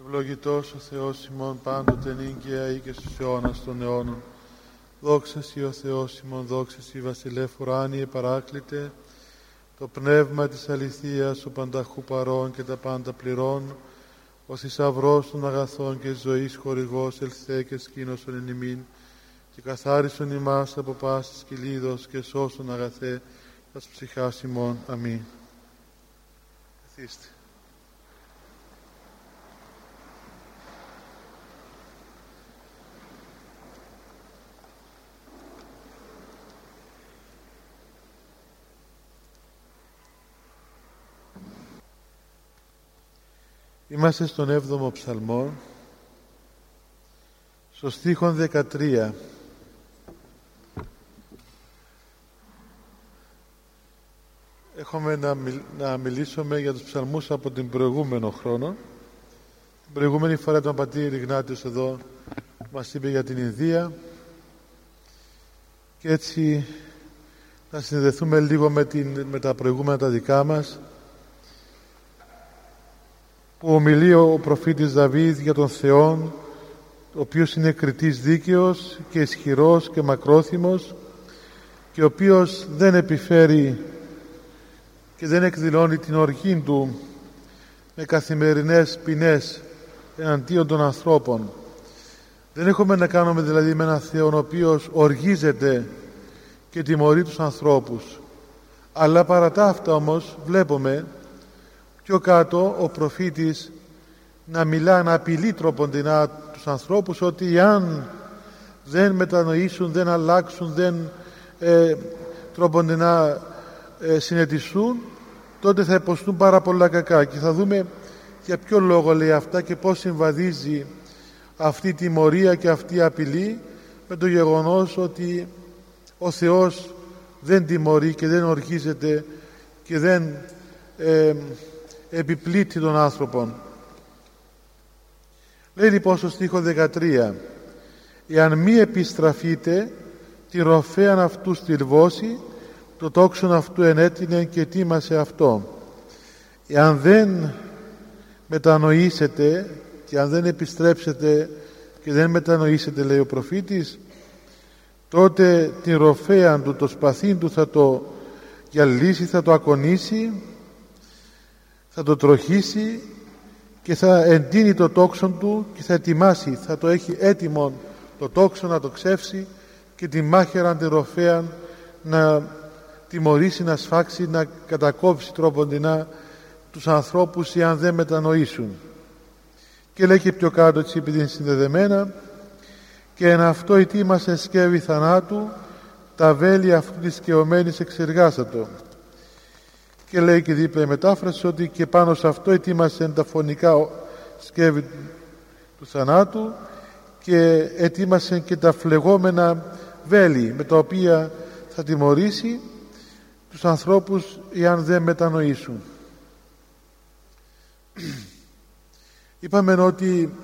Ευλογητός ο Θεός ημών πάντοτε νύγκαια ή και στους αιώνας των αιώνων. Δόξα Συ ο Θεός ημών, δόξα Συ βασιλεύ ουράνιε παράκλητε, το πνεύμα της αληθείας, ο πανταχού παρών και τα πάντα πληρών, ο θησαυρός των αγαθών και ζωής χορηγός, ελθέ και σκήνωσον εν ημίν, και καθάρισον ημάς από πάσης κυλίδος και σώσον αγαθέ τας ψυχάς ημών. Αμήν. Καθίστε. Είμαστε στον 7ο ψαλμό, στο στίχον 13. Έχουμε να μιλήσουμε για τους ψαλμούς από την προηγούμενο χρόνο. Την προηγούμενη φορά τον πατήρ Ιγνάτιος εδώ μας είπε για την Ινδία, και έτσι να συνδεθούμε λίγο με τα προηγούμενα τα δικά μας, που ομιλεί ο προφήτης Δαβίδ για τον Θεόν, ο οποίος είναι κριτής δίκαιος και ισχυρός και μακρόθυμος, και ο οποίος δεν επιφέρει και δεν εκδηλώνει την οργή του με καθημερινές ποινές εναντίον των ανθρώπων. Δεν έχουμε να κάνουμε δηλαδή με έναν Θεό ο οποίος οργίζεται και τιμωρεί τους ανθρώπους, αλλά παρά τα αυτά όμως βλέπουμε πιο κάτω ο προφήτης να μιλά, να απειλεί τροποντινά τους ανθρώπους ότι αν δεν μετανοήσουν, δεν αλλάξουν, δεν τροποντινά συνετιστούν, τότε θα υποστούν πάρα πολλά κακά. Και θα δούμε για ποιο λόγο λέει αυτά και πώς συμβαδίζει αυτή η τιμωρία και αυτή η απειλή με το γεγονός ότι ο Θεός δεν τιμωρεί και δεν οργίζεται και δεν επιπλήττει των άνθρωπων. Λέει λοιπόν στο στίχο 13: «Εάν μη επιστραφείτε, τη ροφέαν αυτού στυλβώσει, το τόξον αυτού ενέτεινε και τίμασε αυτό». Εάν δεν μετανοήσετε και αν δεν επιστρέψετε και δεν μετανοήσετε, λέει ο προφήτης, τότε την ροφέαν του, το σπαθήν του θα το γυαλίσει, θα το ακονίσει, θα το τροχίσει και θα εντείνει το τόξον του και θα ετοιμάσει, θα το έχει έτοιμο το τόξον να το ξεύσει και τη μάχαιρα τη ροφέαν να τιμωρήσει, να σφάξει, να κατακόψει τροποντινά τους ανθρώπους εάν δεν μετανοήσουν. Και λέει και πιο κάτω, έτσι επειδή είναι συνδεδεμένα: «Και εν αυτό ετοίμασε σκεύη θανάτου, τα βέλη αυτού της σκεωμένης εξεργάσατο». Και λέει και δίπλα η μετάφραση ότι και πάνω σε αυτό ετοίμασε τα φωνικά σκεύη του θανάτου και ετοίμασε και τα φλεγόμενα βέλη με τα οποία θα τιμωρήσει τους ανθρώπους εάν δεν μετανοήσουν. Είπαμε ότι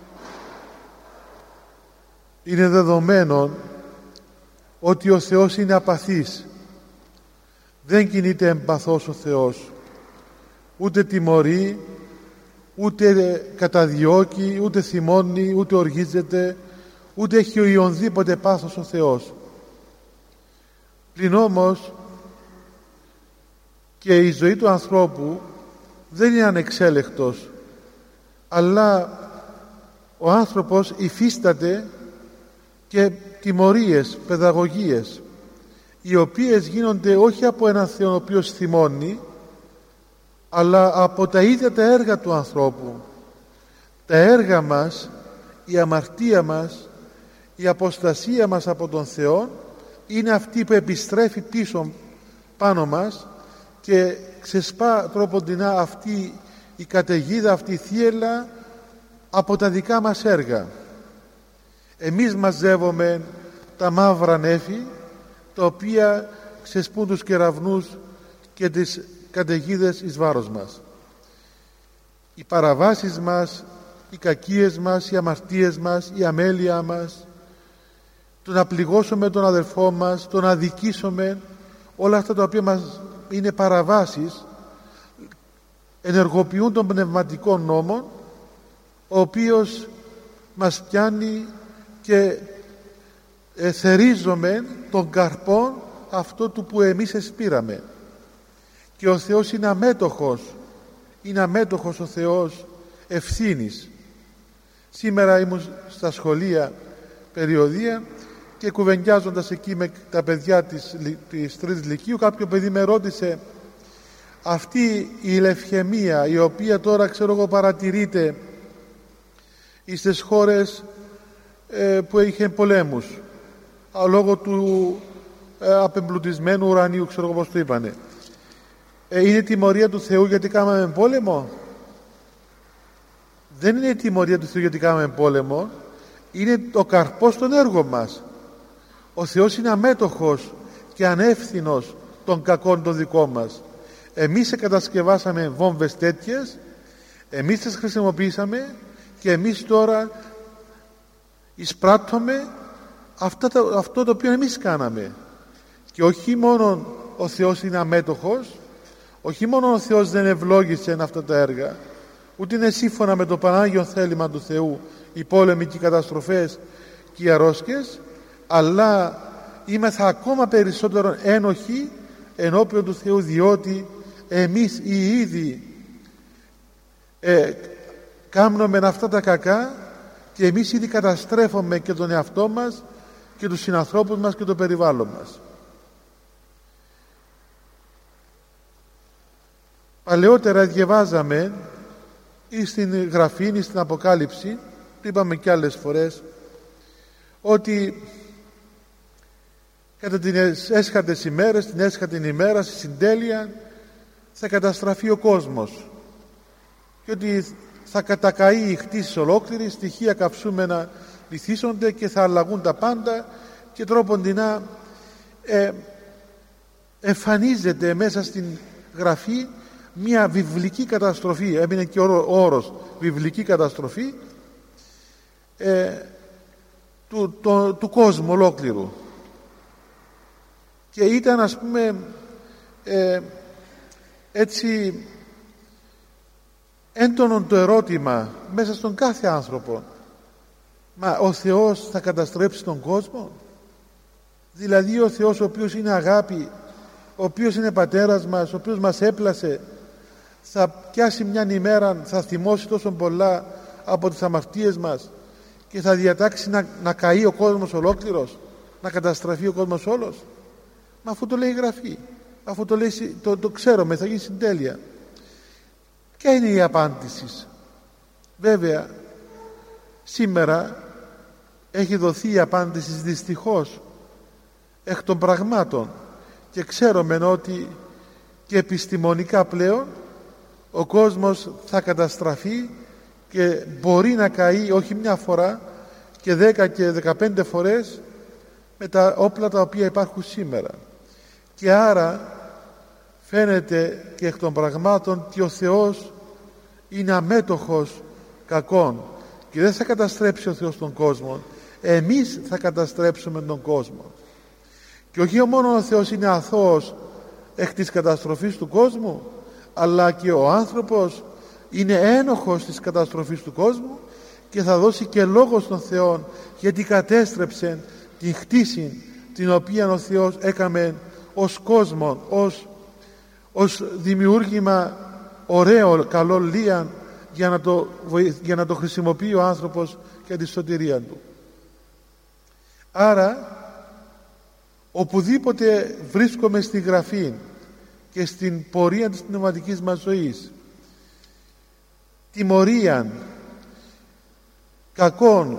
είναι δεδομένο ότι ο Θεός είναι απαθής. Δεν κινείται εμπαθώς ο Θεός, ούτε τιμωρεί, ούτε καταδιώκει, ούτε θυμώνει, ούτε οργίζεται, ούτε έχει οιονδήποτε πάθος ο Θεός. Πλην όμως και η ζωή του ανθρώπου δεν είναι ανεξέλεκτος, αλλά ο άνθρωπος υφίσταται και τιμωρίες, παιδαγωγίες, οι οποίες γίνονται όχι από έναν Θεό ο οποίος θυμώνει, αλλά από τα ίδια τα έργα του ανθρώπου. Τα έργα μας, η αμαρτία μας, η αποστασία μας από τον Θεό είναι αυτή που επιστρέφει πίσω πάνω μας και ξεσπά τροποντινά αυτή η καταιγίδα, αυτή η θύελλα από τα δικά μας έργα. Εμείς μαζεύουμε τα μαύρα νέφη τα οποία ξεσπούν τους κεραυνούς και τις καταιγίδες εις βάρος μας. Οι παραβάσεις μας, οι κακίες μας, οι αμαρτίες μας, η αμέλεια μας, το να πληγώσουμε τον αδελφό μας, το να αδικήσουμε, όλα αυτά τα οποία μας είναι παραβάσεις, ενεργοποιούν τον πνευματικό νόμο, ο οποίος μας πιάνει και θερίζομαι τον καρπό αυτό του που εμείς εσπήραμε. Και ο Θεός είναι αμέτωχος ο Θεός ευθύνης. Σήμερα ήμουν στα σχολεία περιοδία και κουβεντιάζοντας εκεί με τα παιδιά της τρίτης λυκείου, κάποιο παιδί με ρώτησε, αυτή η ηλευχαιμία η οποία τώρα παρατηρείται στις χώρες που είχε πολέμους λόγω του απεμπλουτισμένου ουρανίου, πώς το είπανε, είναι τιμωρία του Θεού γιατί κάναμε πόλεμο? Δεν είναι τιμωρία του Θεού γιατί κάναμε πόλεμο, είναι το καρπός των έργων μας. Ο Θεός είναι αμέτωχος και ανεύθυνος των κακών των δικών μας. Εμείς κατασκευάσαμε βόμβες τέτοιες, εμείς τις χρησιμοποιήσαμε και εμείς τώρα εισπράττουμε αυτό το οποίο εμείς κάναμε. Και όχι μόνο ο Θεός είναι αμέτωχος, όχι μόνο ο Θεός δεν ευλόγησε αυτά τα έργα, ούτε είναι σύμφωνα με το Πανάγιο θέλημα του Θεού οι πόλεμοι και οι καταστροφές και οι αρρώσκες, αλλά είμεθα ακόμα περισσότερο ένοχοι ενώπιον του Θεού, διότι εμείς οι ίδιοι κάνουμε αυτά τα κακά και εμείς ήδη καταστρέφουμε και τον εαυτό μας και τους συνανθρώπους μας και το περιβάλλον μας. Παλαιότερα διαβάζαμε ή στην Γραφή ή στην Αποκάλυψη, το είπαμε και άλλες φορές, ότι κατά τις έσχατες ημέρες, την έσχατη ημέρα, στη συντέλεια, θα καταστραφεί ο κόσμος και ότι θα κατακαεί η χτίση ολόκληρη, στοιχεία καυσούμενα λυθίσονται και θα αλλαγούν τα πάντα και τρόποντινά εμφανίζεται μέσα στην Γραφή μια βιβλική καταστροφή. Έμεινε και ο όρος βιβλική καταστροφή του κόσμου ολόκληρου. Και ήταν, ας πούμε, έτσι έντονο το ερώτημα μέσα στον κάθε άνθρωπο, μα ο Θεός θα καταστρέψει τον κόσμο? Δηλαδή ο Θεός ο οποίος είναι αγάπη, ο οποίος είναι πατέρας μας, ο οποίος μας έπλασε, θα πιάσει μια ημέρα, θα θυμώσει τόσο πολλά από τις αμαρτίες μας και θα διατάξει να καεί ο κόσμος ολόκληρος, να καταστραφεί ο κόσμος όλος? Μα αφού το λέει η Γραφή, αφού το λέει, το ξέρουμε, θα γίνει συντέλεια. Ποια είναι η απάντηση? Βέβαια σήμερα έχει δοθεί η απάντηση δυστυχώς εκ των πραγμάτων και ξέρουμε ότι και επιστημονικά πλέον ο κόσμος θα καταστραφεί και μπορεί να καεί όχι μια φορά και 10 και 15 φορές με τα όπλα τα οποία υπάρχουν σήμερα. Και άρα φαίνεται και εκ των πραγμάτων ότι ο Θεός είναι αμέτωχος κακών και δεν θα καταστρέψει ο Θεός τον κόσμο, εμείς θα καταστρέψουμε τον κόσμο. Και όχι μόνο ο Θεός είναι αθώος εκ της καταστροφής του κόσμου, αλλά και ο άνθρωπος είναι ένοχος της καταστροφής του κόσμου και θα δώσει και λόγο στον Θεό, γιατί κατέστρεψε την χτίση την οποία ο Θεός έκαμε ως κόσμο, ως δημιούργημα ωραίο, καλό, λίαν, για να το χρησιμοποιεί ο άνθρωπος για τη σωτηρία του. Άρα οπουδήποτε βρίσκομαι στη Γραφή και στην πορεία της πνευματικής μας ζωής τιμωρίαν, κακών,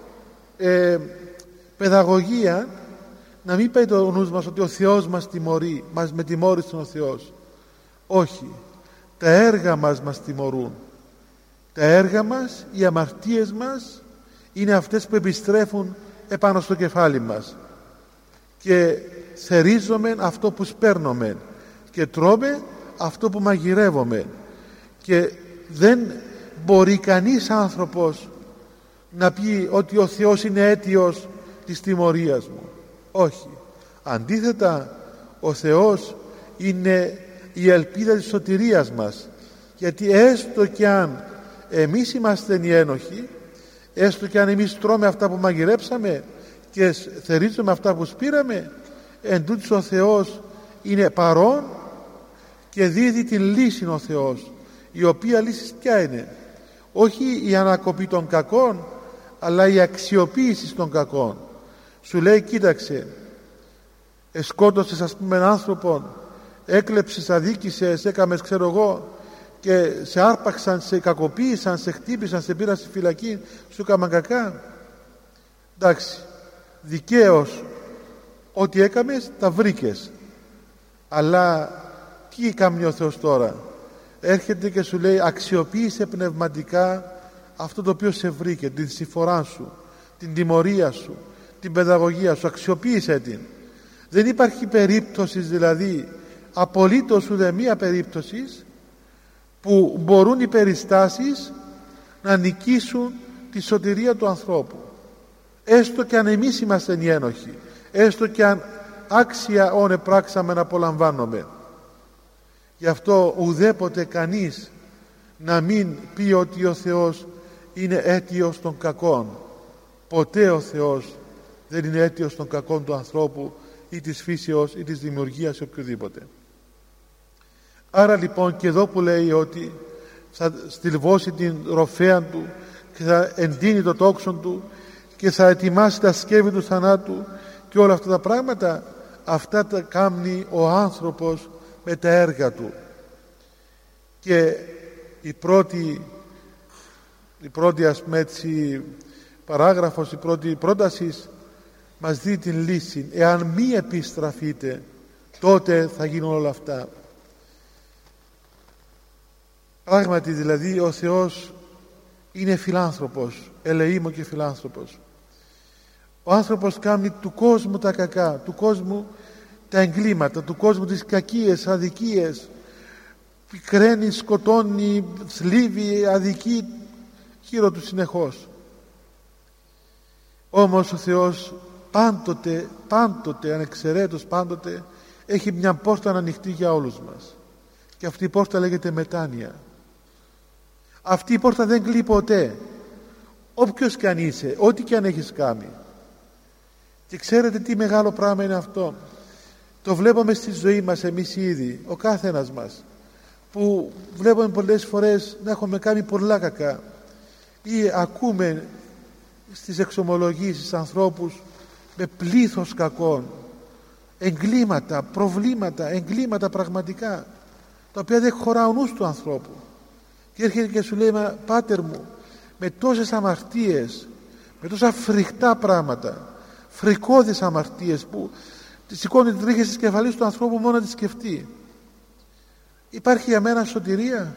παιδαγωγία, να μην πάει το νους μας ότι ο Θεός μας τιμωρεί, μας με τιμώρησε ο Θεός. Όχι, τα έργα μας τιμωρούν. Τα έργα μας, οι αμαρτίες μας είναι αυτές που επιστρέφουν επάνω στο κεφάλι μας και θερίζομαι αυτό που σπέρνομαι και τρώμε αυτό που μαγειρεύομαι, και δεν μπορεί κανείς άνθρωπος να πει ότι ο Θεός είναι αίτιος της τιμωρίας μου. Όχι, αντίθετα ο Θεός είναι η ελπίδα της σωτηρίας μας, γιατί έστω κι αν εμείς είμαστε οι ένοχοι, έστω και αν εμείς τρώμε αυτά που μαγειρέψαμε και θερίζουμε αυτά που σπήραμε, εν τούτης ο Θεός είναι παρόν και δίδει την λύση ο Θεός, η οποία λύση ποια είναι? Όχι η ανακοπή των κακών, αλλά η αξιοποίηση των κακών. Σου λέει, κοίταξε, σκότωσες ας πούμε άνθρωπον, έκλεψες, αδίκησες, έκαμες ξέρω εγώ, και σε άρπαξαν, σε κακοποίησαν, σε χτύπησαν, σε πήραν στη φυλακή, σου έκαναν κακά. Εντάξει, δικαίως ό,τι έκαμες τα βρήκες, αλλά τι κάνει ο Θεός τώρα? Έρχεται και σου λέει, αξιοποίησε πνευματικά αυτό το οποίο σε βρήκε, την συμφορά σου, την τιμωρία σου, την παιδαγωγία σου, αξιοποίησε την. Δεν υπάρχει περίπτωση, δηλαδή απολύτως ούτε μία περίπτωση που μπορούν οι περιστάσεις να νικήσουν τη σωτηρία του ανθρώπου, έστω και αν εμείς είμαστε οι ένοχοι, έστω και αν άξια όνε πράξαμε να απολαμβάνουμε. Γι' αυτό ουδέποτε κανείς να μην πει ότι ο Θεός είναι αίτιος των κακών. Ποτέ ο Θεός δεν είναι αίτιος των κακών του ανθρώπου ή της φύσεως ή της δημιουργίας ή οποιοδήποτε. Άρα λοιπόν και εδώ που λέει ότι θα στυλβώσει την ροφέα του και θα εντείνει το τόξον του και θα ετοιμάσει τα σκεύη του θανάτου και όλα αυτά τα πράγματα, αυτά τα κάνει ο άνθρωπος με τα έργα του. Και η πρώτη ας πούμε έτσι παράγραφος, η πρώτη πρόταση μας δίνει την λύση. Εάν μη επιστραφείτε, τότε θα γίνουν όλα αυτά. Πράγματι δηλαδή ο Θεός είναι φιλάνθρωπος, ελεήμων και φιλάνθρωπος. Ο άνθρωπος κάνει του κόσμου τα κακά, του κόσμου τα εγκλήματα, του κόσμου τις κακίες, αδικίες, πικραίνει, σκοτώνει, θλίβει, αδικεί γύρω του συνεχώς. Όμως ο Θεός πάντοτε ανεξαιρέτως πάντοτε έχει μια πόρτα ανοιχτή για όλους μας, και αυτή η πόρτα λέγεται μετάνοια. Αυτή η πόρτα δεν κλείνει ποτέ, όποιος και αν είσαι, ό,τι και αν έχεις κάνει. Και ξέρετε τι μεγάλο πράγμα είναι αυτό? Το βλέπουμε στη ζωή μας εμείς ήδη, ο κάθε ένας μας, που βλέπουμε πολλές φορές να έχουμε κάνει πολλά κακά, ή ακούμε στις εξομολογήσεις ανθρώπους με πλήθος κακών, εγκλήματα, προβλήματα, εγκλήματα πραγματικά, τα οποία δεν χωρά ο νους του ανθρώπου, και έρχεται και σου λέει, μα πάτερ μου, με τόσες αμαρτίες, με τόσα φρικτά πράγματα, φρικώδεις αμαρτίες που σηκώνει τις τρίχες της κεφαλής του ανθρώπου μόνο να τη σκεφτεί, υπάρχει για μένα σωτηρία?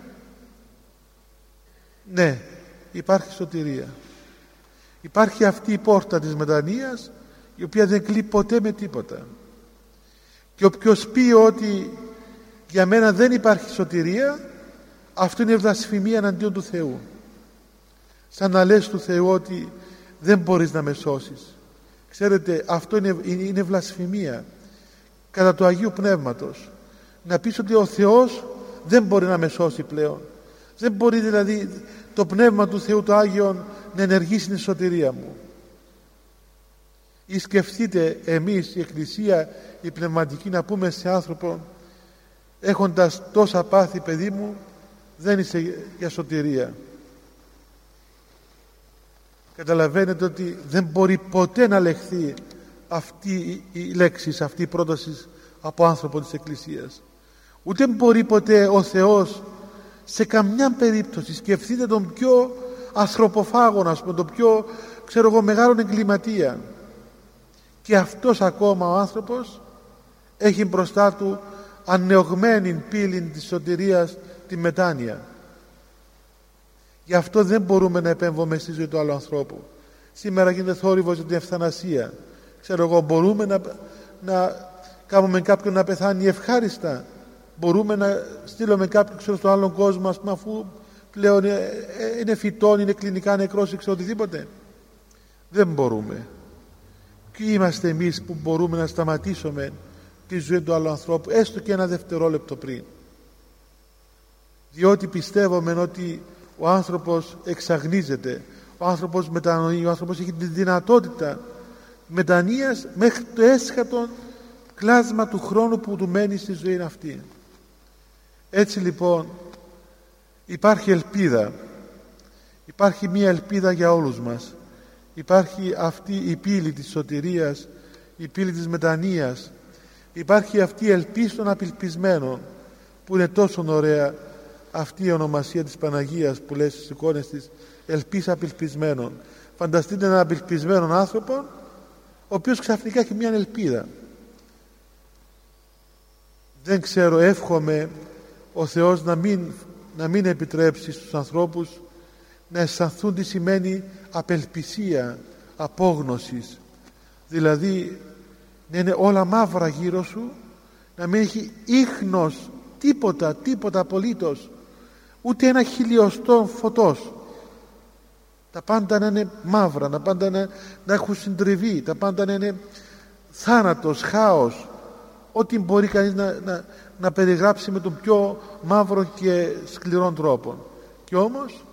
Ναι, υπάρχει σωτηρία. Υπάρχει αυτή η πόρτα της μετανοίας, η οποία δεν κλείνει ποτέ με τίποτα. Και όποιος πει ότι για μένα δεν υπάρχει σωτηρία, αυτό είναι βλασφημία εναντίον του Θεού. Σαν να λες του Θεού ότι δεν μπορείς να με σώσεις. Ξέρετε, αυτό είναι βλασφημία κατά του Αγίου Πνεύματος, να πεις ότι ο Θεός δεν μπορεί να με σώσει πλέον. Δεν μπορεί δηλαδή το Πνεύμα του Θεού το Άγιον να ενεργήσει την σωτηρία μου. Ή σκεφτείτε εμείς η Εκκλησία η πνευματική να πούμε σε άνθρωπο, έχοντας τόσα πάθη παιδί μου, δεν είσαι για σωτηρία. Καταλαβαίνετε ότι δεν μπορεί ποτέ να λεχθεί αυτή η λέξη, αυτή η πρόταση από άνθρωπο της Εκκλησίας. Ούτε μπορεί ποτέ ο Θεός σε καμιά περίπτωση, σκεφτείτε τον πιο ανθρωποφάγο, ας πούμε, τον πιο μεγάλον εγκληματία, και αυτός ακόμα ο άνθρωπος έχει μπροστά του ανεωγμένη πύλη της σωτηρίας, τη μετάνοια. Γι' αυτό δεν μπορούμε να επέμβουμε στη ζωή του άλλου ανθρώπου. Σήμερα γίνεται θόρυβος για την ευθανασία. Μπορούμε να κάνουμε κάποιον να πεθάνει ευχάριστα? Μπορούμε να στείλουμε κάποιον στον άλλον κόσμο, ας πούμε, αφού πλέον είναι φυτών, είναι κλινικά νεκρός ή οτιδήποτε? Δεν μπορούμε. Και είμαστε εμείς που μπορούμε να σταματήσουμε τη ζωή του άλλου ανθρώπου, έστω και ένα δευτερόλεπτο πριν? Διότι πιστεύουμε ότι ο άνθρωπος εξαγνίζεται, ο άνθρωπος μετανοεί, ο άνθρωπος έχει τη δυνατότητα μετανοίας μέχρι το έσχατο κλάσμα του χρόνου που του μένει στη ζωή αυτή. Έτσι λοιπόν υπάρχει ελπίδα, υπάρχει μία ελπίδα για όλους μας. Υπάρχει αυτή η πύλη της σωτηρίας, η πύλη της μετανοίας, υπάρχει αυτή η ελπίς των απελπισμένων, που είναι τόσο ωραία αυτή η ονομασία της Παναγίας που λέει στις εικόνες της, ελπίς απελπισμένων. Φανταστείτε έναν απελπισμένο άνθρωπο ο οποίος ξαφνικά έχει μια ελπίδα. Δεν ξέρω, εύχομαι ο Θεός να μην επιτρέψει στους ανθρώπους να αισθανθούν τι σημαίνει απελπισία, απόγνωσης, δηλαδή να είναι όλα μαύρα γύρω σου, να μην έχει ίχνος τίποτα απολύτως, ούτε ένα χιλιοστό φωτός, τα πάντα να είναι μαύρα, τα πάντα να έχουν συντριβεί, τα πάντα να είναι θάνατος, χάος, ό,τι μπορεί κανείς να περιγράψει με τον πιο μαύρο και σκληρό τρόπο. Και όμως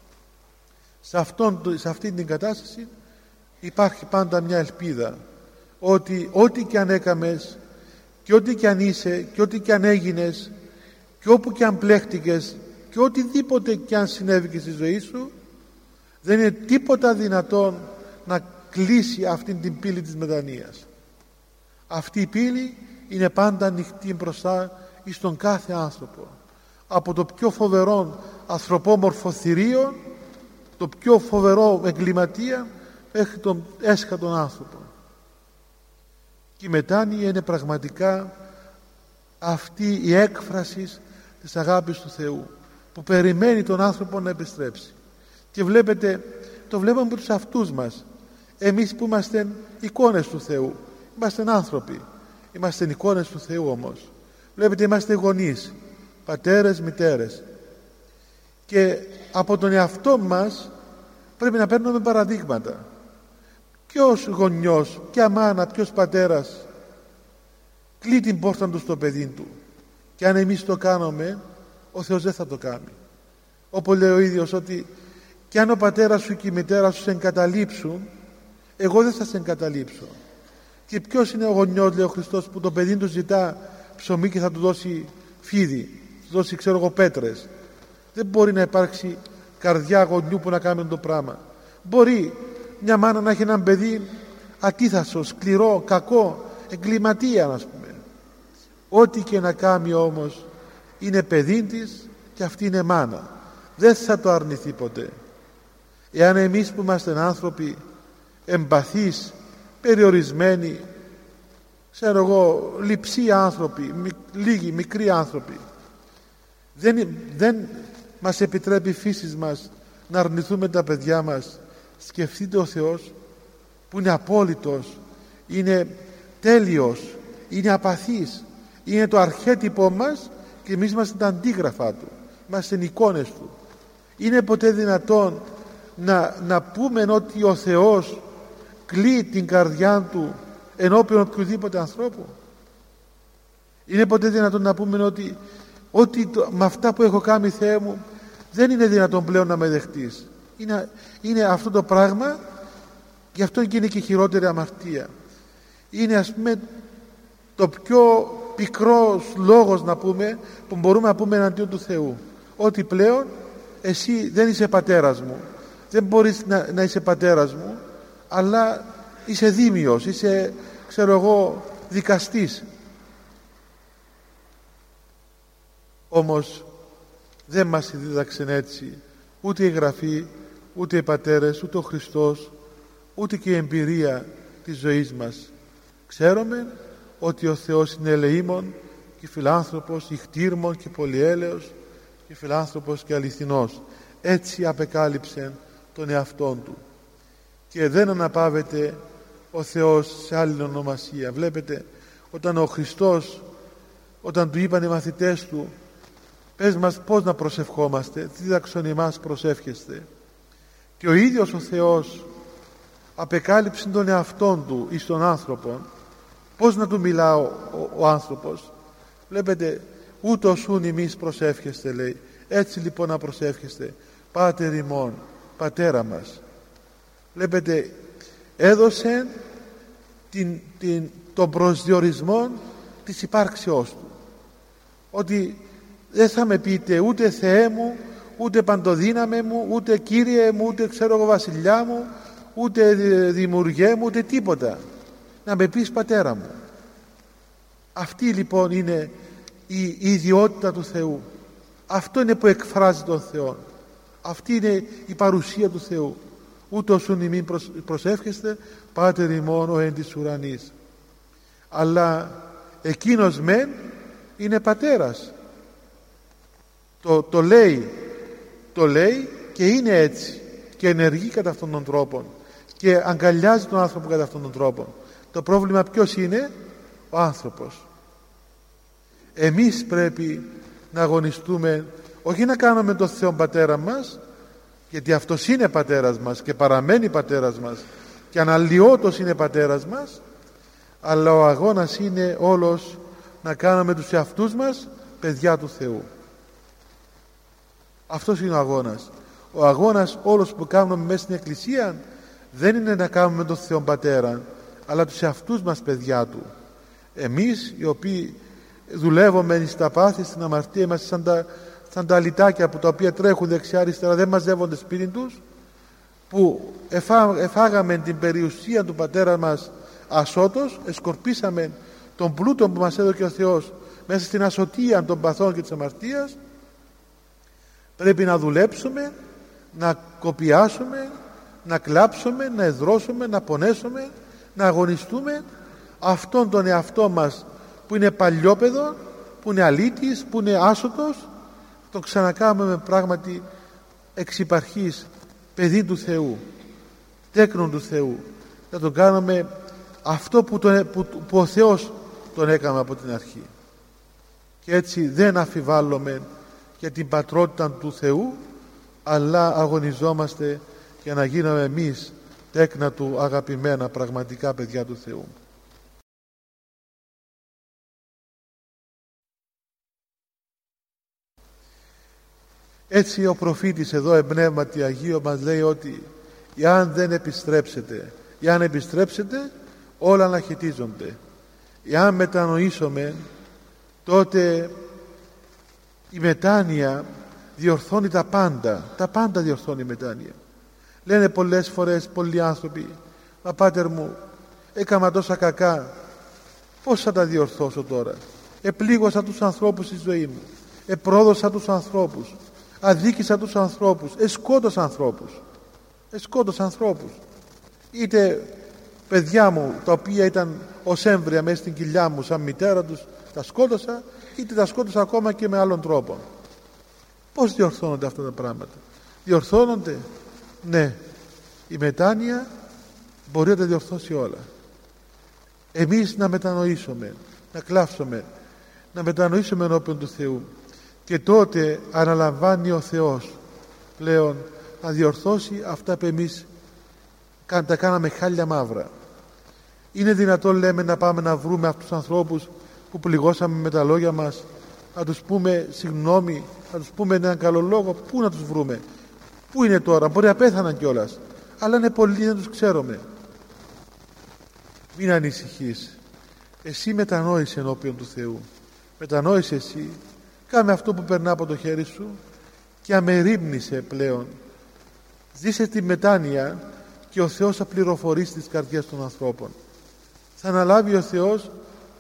σε αυτή την κατάσταση υπάρχει πάντα μια ελπίδα, ότι ό,τι και αν έκαμες και ό,τι και αν είσαι και ό,τι και αν έγινες και όπου και αν πλέχτηκες και οτιδήποτε και αν συνέβηκε στη ζωή σου, δεν είναι τίποτα δυνατόν να κλείσει αυτή την πύλη της μετανοίας. Αυτή η πύλη είναι πάντα ανοιχτή μπροστά εις τον κάθε άνθρωπο, από το πιο φοβερό ανθρωπόμορφο θηρίο, το πιο φοβερό εγκληματία, μέχρι τον έσχατον άνθρωπο. Και η μετάνοια είναι πραγματικά αυτή η έκφραση της αγάπης του Θεού, που περιμένει τον άνθρωπο να επιστρέψει. Και βλέπετε, το βλέπουμε από τους αυτούς μας, εμείς που είμαστε εικόνες του Θεού, είμαστε άνθρωποι, είμαστε εικόνες του Θεού όμως. Βλέπετε, είμαστε γονείς, πατέρες, μητέρες, και από τον εαυτό μας πρέπει να παίρνουμε παραδείγματα. Ποιος γονιός, ποια μάνα, ποιος πατέρας κλεί την πόρτα του στο παιδί του, και αν εμείς το κάνουμε, ο Θεός δεν θα το κάνει. Όπως λέει ο ίδιος, ότι και αν ο πατέρας σου και η μητέρα σου σε εγκαταλείψουν, εγώ δεν θα σε εγκαταλείψω. Και ποιος είναι ο γονιός, λέει ο Χριστός, που το παιδί του ζητά ψωμί και θα του δώσει φίδι, του δώσει πέτρες? Δεν μπορεί να υπάρξει καρδιά γονιού που να κάνει το πράγμα. Μπορεί μια μάνα να έχει έναν παιδί ατίθασο, σκληρό, κακό, εγκληματία, ας πούμε. Ό,τι και να κάνει όμως είναι παιδί της, και αυτή είναι μάνα. Δεν θα το αρνηθεί ποτέ. Εάν εμείς που είμαστε άνθρωποι εμπαθείς, περιορισμένοι, ξέρω εγώ, λειψοί άνθρωποι, λίγοι, μικροί άνθρωποι, δεν μας επιτρέπει η φύση μας να αρνηθούμε τα παιδιά μας. Σκεφτείτε ο Θεός που είναι απόλυτος, είναι τέλειος, είναι απαθής, είναι το αρχέτυπο μας, και εμείς είμαστε τα αντίγραφα του, είμαστε εικόνες του. Είναι ποτέ δυνατόν να πούμε ότι ο Θεός κλεί την καρδιά του ενώπιον οποιοδήποτε ανθρώπου? Είναι ποτέ δυνατόν να πούμε ότι με αυτά που έχω κάνει, Θεέ μου, δεν είναι δυνατόν πλέον να με δεχτείς? Είναι αυτό το πράγμα, γι' αυτό και είναι και χειρότερη αμαρτία. Είναι, ας πούμε, το πιο πικρός λόγος να πούμε, που μπορούμε να πούμε εναντίον του Θεού, ότι πλέον εσύ δεν είσαι πατέρας μου, δεν μπορείς να είσαι πατέρας μου, αλλά είσαι δήμιος, είσαι, ξέρω εγώ, δικαστής. Όμως δεν μας δίδαξε έτσι ούτε η Γραφή, ούτε οι πατέρες, ούτε ο Χριστός, ούτε και η εμπειρία της ζωής μας. Ξέρουμε ότι ο Θεός είναι ελεήμων και φιλάνθρωπος, ηχτήρμων και πολυέλεος, και φιλάνθρωπος και αληθινός. Έτσι απεκάλυψε τον εαυτόν του, και δεν αναπαύεται ο Θεός σε άλλη ονομασία. Βλέπετε, όταν ο Χριστός, όταν του είπαν οι μαθητές του, πες μας πώς να προσευχόμαστε, δίδαξον εμάς προσεύχεστε, και ο ίδιος ο Θεός απεκάλυψε τον εαυτόν του εις τον άνθρωπο, πώς να του μιλά ο άνθρωπος. Βλέπετε, ούτως ούν ημείς προσεύχεστε, λέει. Έτσι λοιπόν να προσεύχεστε, Πάτερ ημών, πατέρα μας. Βλέπετε, έδωσε τον προσδιορισμό της υπάρξεώς του, ότι δεν θα με πείτε ούτε Θεέ μου, ούτε παντοδύναμε μου, ούτε Κύριε μου, ούτε ξέρω εγώ βασιλιά μου, ούτε δημιουργέ μου, ούτε τίποτα. Να με πεις πατέρα μου. Αυτή λοιπόν είναι η ιδιότητα του Θεού. Αυτό είναι που εκφράζει τον Θεό. Αυτή είναι η παρουσία του Θεού. Ούτως ουν ημίν προσεύχεστε, Πάτερ ημών ο εν της ουρανής. Αλλά εκείνος μεν είναι πατέρας. Το λέει και είναι έτσι και ενεργεί κατά αυτόν τον τρόπο και αγκαλιάζει τον άνθρωπο κατά αυτόν τον τρόπο. Το πρόβλημα ποιος είναι? Ο άνθρωπος. Εμείς πρέπει να αγωνιστούμε, όχι να κάνουμε τον Θεό πατέρα μας, γιατί αυτός είναι πατέρας μας και παραμένει πατέρας μας και αναλυότος είναι πατέρας μας, αλλά ο αγώνας είναι όλος να κάνουμε τους εαυτούς μας παιδιά του Θεού. Αυτός είναι ο αγώνας. Ο αγώνας όλος που κάνουμε μέσα στην Εκκλησία δεν είναι να κάνουμε τον Θεό πατέρα, αλλά τους εαυτούς μας παιδιά του. Εμείς οι οποίοι δουλεύουμε στα πάθη, στην αμαρτία, είμαστε σαν τα αλυτάκια που τα οποία τρέχουν δεξιά αριστερά, δεν μαζεύονται σπίτι τους, που εφάγαμε την περιουσία του πατέρα μας ασώτος, εσκορπίσαμε τον πλούτο που μας έδωκε ο Θεός μέσα στην ασωτεία των παθών και της αμαρτίας. Πρέπει να δουλέψουμε, να κοπιάσουμε, να κλάψουμε, να εδρώσουμε, να πονέσουμε, να αγωνιστούμε αυτόν τον εαυτό μας που είναι παλιόπαιδο, που είναι αλήτης, που είναι άσωτος, τον ξανακάνουμε πράγματι εξυπαρχής, παιδί του Θεού, τέκνον του Θεού, να τον κάνουμε αυτό που ο Θεός τον έκαμε από την αρχή. Και έτσι δεν αμφιβάλλουμε για την πατρότητα του Θεού, αλλά αγωνιζόμαστε για να γίνουμε εμείς τέκνα του, αγαπημένα πραγματικά παιδιά του Θεού. Έτσι ο προφήτης εδώ εμπνεύματι Αγίο μας λέει ότι εάν δεν επιστρέψετε, εάν επιστρέψετε όλα αναχαιτίζονται. Εάν μετανοήσουμε, τότε η μετάνοια διορθώνει τα πάντα διορθώνει η μετάνοια. Λένε πολλές φορές πολλοί άνθρωποι, μα πάτερ μου, έκανα τόσα κακά, πώς θα τα διορθώσω τώρα? Επλήγωσα τους ανθρώπους στη ζωή μου, επρόδωσα τους ανθρώπους, αδίκησα τους ανθρώπους, εσκότωσα ανθρώπους, είτε παιδιά μου τα οποία ήταν ως έμβρια μέσα στην κοιλιά μου σαν μητέρα τους, τα σκότωσα, είτε τα σκότωσα ακόμα και με άλλον τρόπο. Πώς διορθώνονται αυτά τα πράγματα? Διορθώνονται? Ναι, η μετάνοια μπορεί να τα διορθώσει όλα. Εμείς να μετανοήσουμε, να κλάψουμε, να μετανοήσουμε ενώπιον του Θεού, και τότε αναλαμβάνει ο Θεός πλέον να διορθώσει αυτά που εμείς τα κάναμε χάλια μαύρα. Είναι δυνατόν, λέμε, να πάμε να βρούμε αυτούς τους ανθρώπους που πληγώσαμε με τα λόγια μας, να τους πούμε συγγνώμη, να τους πούμε έναν καλό λόγο? Πού να τους βρούμε? Πού είναι τώρα? Μπορεί να πέθαναν κιόλας, αλλά είναι πολλοί, δεν τους ξέρουμε. Μην ανησυχείς, εσύ μετανόησε ενώπιον του Θεού, μετανόησε εσύ, κάμε αυτό που περνά από το χέρι σου και αμερίμνησε πλέον. Ζήσε τη μετάνοια και ο Θεός θα πληροφορήσει τις καρδιές των ανθρώπων. Θα αναλάβει ο Θεός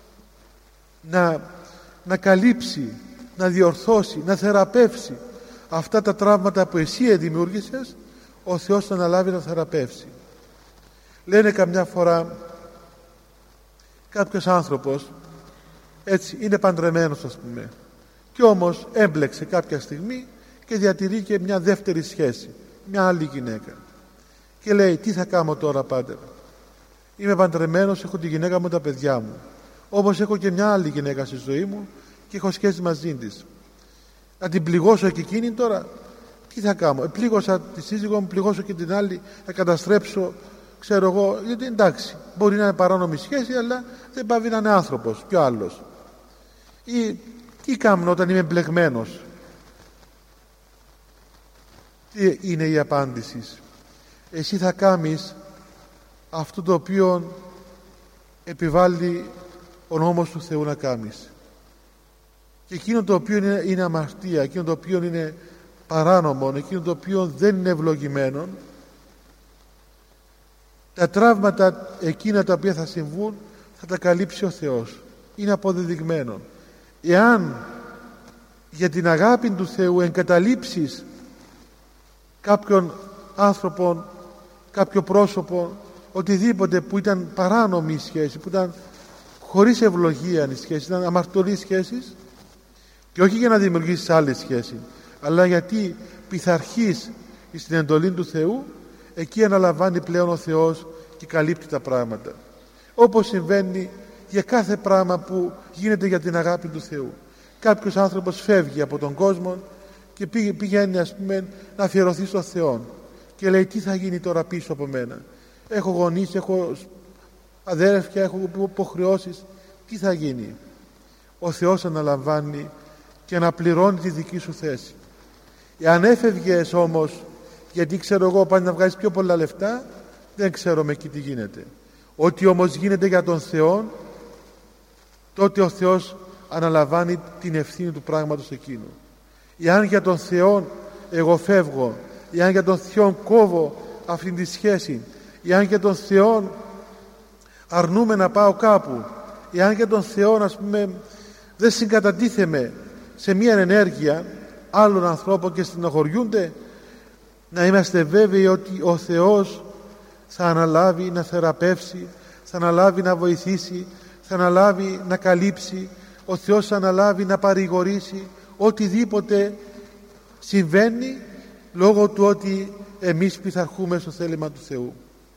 να καλύψει, να διορθώσει, να θεραπεύσει αυτά τα τραύματα που εσύ δημιούργησες. Ο Θεός θα αναλάβει να θεραπεύσει. Λένε καμιά φορά κάποιος άνθρωπος, έτσι είναι παντρεμένος ας πούμε, και όμως έμπλεξε κάποια στιγμή και διατηρεί και μια δεύτερη σχέση, μια άλλη γυναίκα, και λέει, τι θα κάνω τώρα, πάτερ? Είμαι παντρεμένος, έχω τη γυναίκα μου, τα παιδιά μου, όμως έχω και μια άλλη γυναίκα στη ζωή μου και έχω σχέση μαζί της. Να την πληγώσω και εκείνη τώρα? Τι θα κάνω? Πλήγωσα τη σύζυγό μου, πληγώσω και την άλλη, να καταστρέψω, ξέρω εγώ, γιατί εντάξει, μπορεί να είναι παράνομη σχέση, αλλά δεν πάβει να είναι άνθρωπος κι ο άλλος. Ή τι κάνω όταν είμαι μπλεγμένος? Τι είναι η απάντηση? Εσύ θα κάνεις αυτό το οποίο επιβάλλει ο νόμος του Θεού να κάνεις, και εκείνο το οποίο είναι αμαρτία, εκείνο το οποίο είναι παράνομο, εκείνο το οποίο δεν είναι ευλογημένο, τα τραύματα εκείνα τα οποία θα συμβούν θα τα καλύψει ο Θεός. Είναι αποδεδειγμένο. Εάν για την αγάπη του Θεού εγκαταλείψεις κάποιον άνθρωπο, κάποιο πρόσωπο, οτιδήποτε που ήταν παράνομη η σχέση, που ήταν χωρίς ευλογία η σχέση, ήταν αμαρτωλή σχέση, και όχι για να δημιουργήσεις άλλη σχέση, αλλά γιατί πειθαρχείς στην εντολή του Θεού, εκεί αναλαμβάνει πλέον ο Θεός και καλύπτει τα πράγματα, όπως συμβαίνει για κάθε πράγμα που γίνεται για την αγάπη του Θεού. Κάποιος άνθρωπος φεύγει από τον κόσμο και πηγαίνει, ας πούμε, να αφιερωθεί στον Θεό και λέει, τι θα γίνει τώρα πίσω από μένα? Έχω γονείς, έχω αδέρφια, έχω υποχρεώσεις, τι θα γίνει? Ο Θεός αναλαμβάνει και αναπληρώνει τη δική σου θέση. Εάν έφευγες όμως, γιατί ξέρω εγώ πάνε να βγάλεις πιο πολλά λεφτά, δεν ξέρω με εκεί τι γίνεται. Ό,τι όμως γίνεται για τον Θεό, τότε ο Θεός αναλαμβάνει την ευθύνη του πράγματος εκείνου. Εάν για τον Θεό εγώ φεύγω, εάν για τον Θεό κόβω αυτήν τη σχέση, εάν για τον Θεό αρνούμε να πάω κάπου, εάν για τον Θεό, ας πούμε, δεν συγκατατίθεμαι σε μια ενέργεια άλλων ανθρώπων και στενοχωριούνται, να είμαστε βέβαιοι ότι ο Θεός θα αναλάβει να θεραπεύσει, θα αναλάβει να βοηθήσει, θα αναλάβει να καλύψει, ο Θεός θα αναλάβει να παρηγορήσει οτιδήποτε συμβαίνει λόγω του ότι εμείς πειθαρχούμε στο θέλημα του Θεού.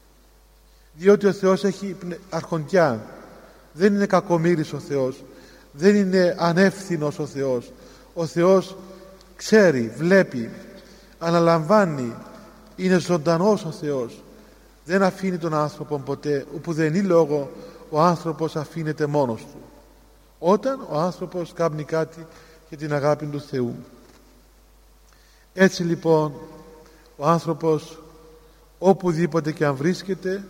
Διότι ο Θεός έχει αρχοντιά, δεν είναι κακομοίρης ο Θεός, δεν είναι ανεύθυνος ο Θεός. Ο Θεός ξέρει, βλέπει, αναλαμβάνει, είναι ζωντανός ο Θεός. Δεν αφήνει τον άνθρωπο ποτέ, όπου δεν είναι λόγο ο άνθρωπος αφήνεται μόνος του, όταν ο άνθρωπος κάνει κάτι για την αγάπη του Θεού. Έτσι λοιπόν ο άνθρωπος οπουδήποτε και αν βρίσκεται